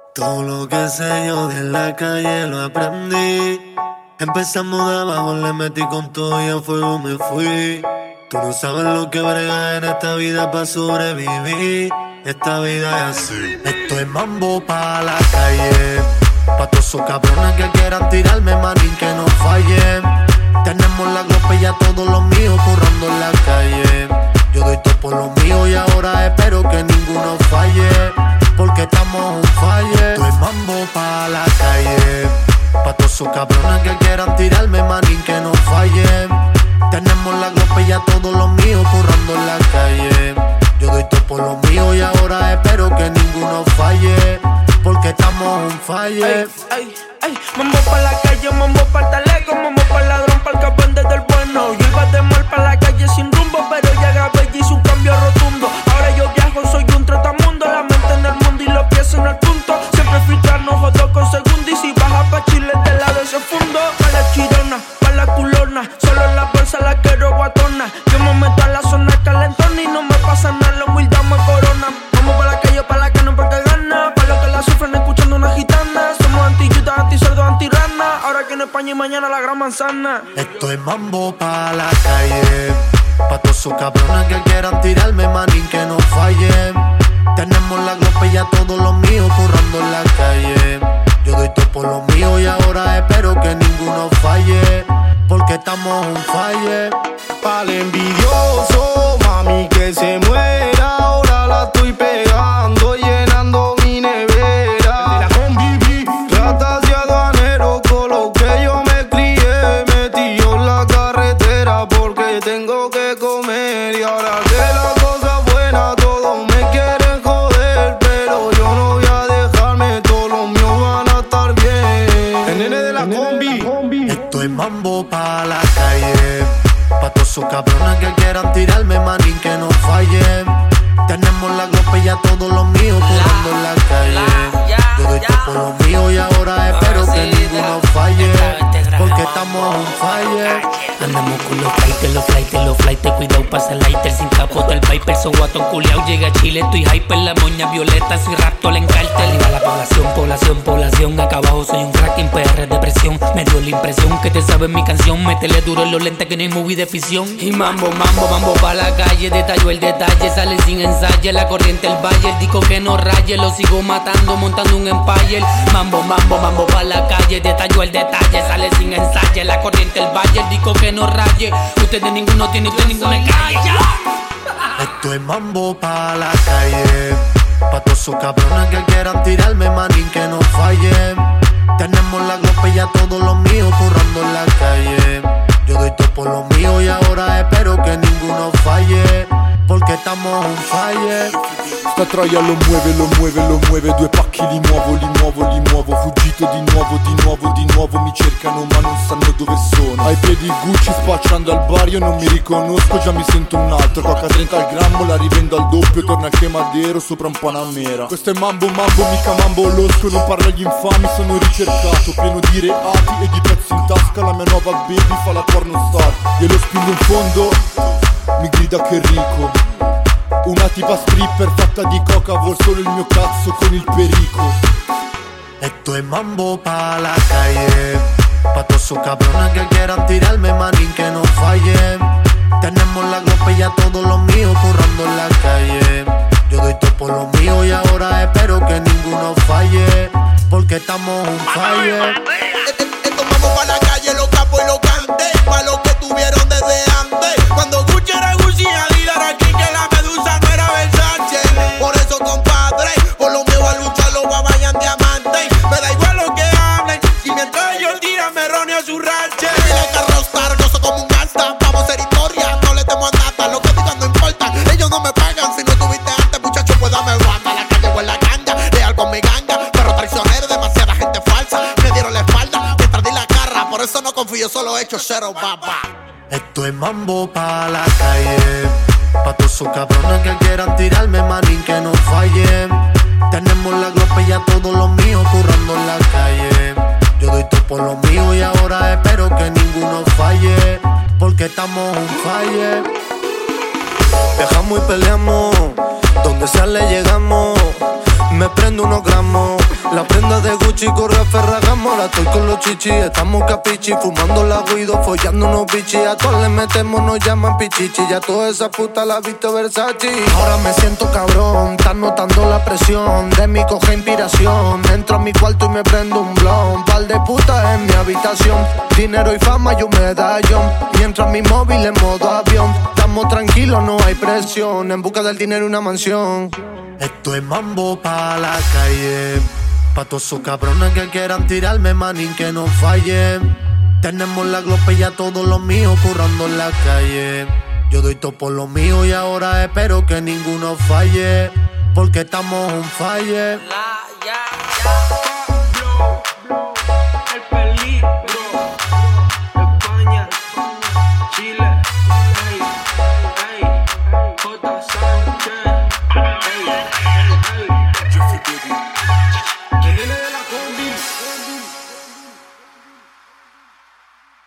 Todo lo que sé yo de la calle lo aprendí. Empezamos de abajo, le metí con todo y a fuego me fui. Tú no sabes lo que brega en esta vida para sobrevivir. Esta vida es así. Esto es mambo pa' la calle, pa' todos esos cabrones que quieran tirarme, manín, que no fallen. Tenemos la glopa y ya todos los míos currando en la calle. Yo doy todo por los míos y ahora espero que ninguno falle, porque estamos on fire. Esto es mambo pa' la calle, pa' todos esos cabrones que quieran tirarme, manín, que no fallen. Tenemos la glopa y ya todos los míos currando en la calle. Yo doy todo por los míos y ahora espero que ninguno falle, porque estamos on fire. Ay, ay, mambo pa' la calle, mambo pa' el talego, mambo pa' el ladrón, pa' el que vende del bueno. Yo iba de mal pa' la calle sin rumbo, pero ya grabé y hice un cambio rotundo. Ahora yo viajo, soy un trotamundo, la mente en el mundo y los pies en el punto. Siempre filtrarnos jodo con segundo, y si baja pa' Chile del lado ese fundo. Pa' la chirona, pa' la culona, solo en la bolsa la quiero guatona. Yo me meto a la zona calentona y no me pasa nada, la humildad me corona. Vamos pa' la calle, pa' la que no porque gana, pa' los que la sufren escuchando una gitana. Somos anti-yuta, anti-cerdo, anti-rana, ahora que en España y mañana la gran manzana. Esto es mambo pa' la calle, pa' todos esos cabrones que quieran tirarme, manín, que no fallen. Tenemos la glopa y ya todos los míos currando en la calle. Yo doy todo por los míos y ahora espero que ninguno falle, porque estamos on fire. Pa'l envidioso, mami, que se muera. Ahora la estoy pegando, llenando mi nevera. Ratas y aduaneros, con lo que yo me crié, metido en la carretera porque tengo que comer. Y ahora que la cosa buena, todos me quieren joder, pero yo no voy a dejarme, todos los míos van a estar bien. El nene de la combi. Esto es mambo pa' la calle, pa' todos esos cabrones que quieran tirarme, manín, que no fallen. Tenemos la glopa y ya todos los míos currando en la calle. Yo doy todo por los míos y ahora espero que ninguno falle, porque estamos on fire. Andamos con los flightes, cuidado pasa el lighter, sin capota el Viper, son guatón culiao, llega a Chile, estoy hyper, la moña violeta, soy raptor en cartel. Arriba la población, acá abajo soy un crack en PR de presión, me dio la impresión que te sabes mi canción, métele duro en los lentes que no hay movie de ficción. Y mambo pa' la calle, detalló el detalle, sale sin ensayo, la corriente el valle, el disco que no raye, lo sigo matando, montando un empire. Mambo pa' la calle, detalló el detalle, sale sin ensayo, la corriente el valle, el disco que no raye, ustedes ninguno tiene, usted ninguno calla. Esto es mambo pa' la calle, pa' todos esos cabrones que quieran tirarme, manín, que no fallen. Tenemos la glopa y ya todos los míos currando en la calle. Yo doy todo por los míos y ahora espero que ninguno falle, porque estamos on fire. Sta troia lo muove, due pacchi li muovo. Fuggito di nuovo, mi cercano ma non sanno dove sono. Ai piedi Gucci spacciando al bar, io non mi riconosco, già mi sento un altro. Coca 30 al grammo, la rivendo al doppio, torna a Quemadero sopra un Panamera. Questo è mambo, mica mambo losco, non parlo agli infami, sono ricercato, pieno di reati e di pezzi in tasca. La mia nuova baby fa la porno star, glielo spingo in fondo, mi grida che rico. Una tipa stripper fatta di coca, vuol solo il mio cazzo con il perico. Esto es mambo pa' la calle, pa' todos esos cabrones que quieran tirarme, manín, que no fallen. Tenemos la glopa y ya todos los míos currando en la calle. Yo doy todo por los míos y ahora espero que ninguno falle, porque estamos on fire. Esto vamos pa' la calle, los capos y los cantes, pa' los que tuvieron desde antes. Cuando Gucci era Gucci, Adidas era aquí, que la medusa no era Versace. Por eso, compadre, por lo mío a luchar los vayan diamantes. Me da igual lo que hablen, y mientras ellos tiran me roneo su rache. Dile que arrostrar, yo soy como un gangsta. Vamos a hacer historia, no le temo a nada. Lo que digan no importa, ellos no me pagan. Si no estuviste antes, muchacho, pues dame banda. La calle o en la ganga, leal con mi ganga. Pero traicionero, demasiada gente falsa. Me dieron la espalda, mientras di la cara. Por eso no confío, solo he hecho cero baba. Esto es mambo pa' la calle, pa' todos esos cabrones que quieran tirarme, manín, que no fallen. Tenemos la glopa y ya todos los míos currando en la calle. Yo doy todo por los míos y ahora espero que ninguno falle, porque estamos on fire. Viajamos y peleamos, donde sea le llegamos. Me prendo unos gramos, La prenda de Gucci corre a Ferragamo. Ahora estoy con los chichis, estamos capichi. Fumando la guido, follando unos bichis. A todos les metemos, nos llaman pichichi. Ya toda esa puta la visto Versace. Ahora me siento cabrón, estás notando la presión. De mí coge inspiración. Entro a mi cuarto y me prendo un blon. Par de putas en mi habitación. Dinero y fama y un medallón. Mientras mi móvil en modo avión. Estamos tranquilos, no hay presión. En busca del dinero y una mansión. Esto es mambo pa' la calle. Pa' todos esos cabrones que quieran tirarme, manín, que no fallen. Tenemos la glope y a todos los míos currando en la calle. Yo doy todo por lo mío y ahora espero que ninguno falle. Porque estamos on fire. Ya.